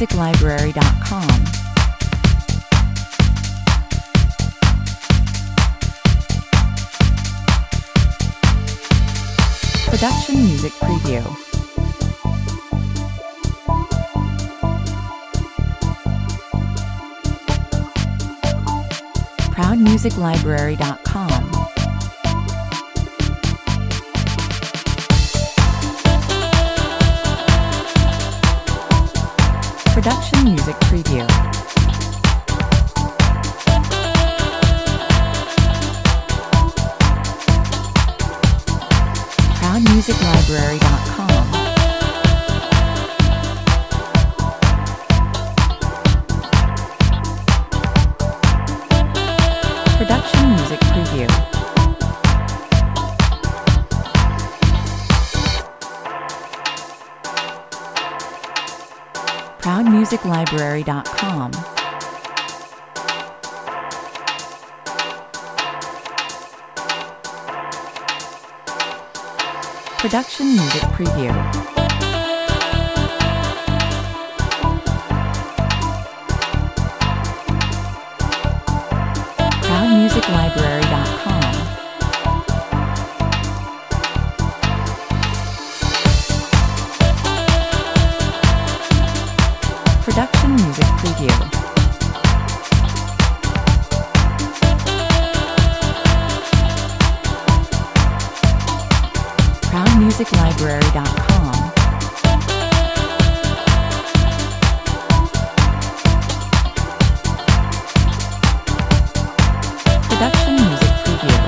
ProudMusicLibrary.com. Production Music Preview. ProudMusicLibrary.com. Production Music Preview. ProudMusicLibrary.com. Production Music Preview. ProudMusicLibrary.com. Production Music Preview. ProudMusicLibrary.com. Production Music Preview. ProudMusicLibrary.com. Production Music Preview.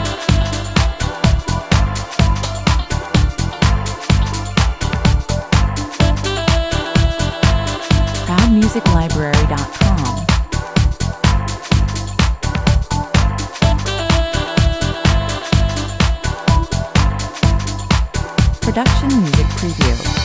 ProudMusicLibrary.com. Production Music Preview.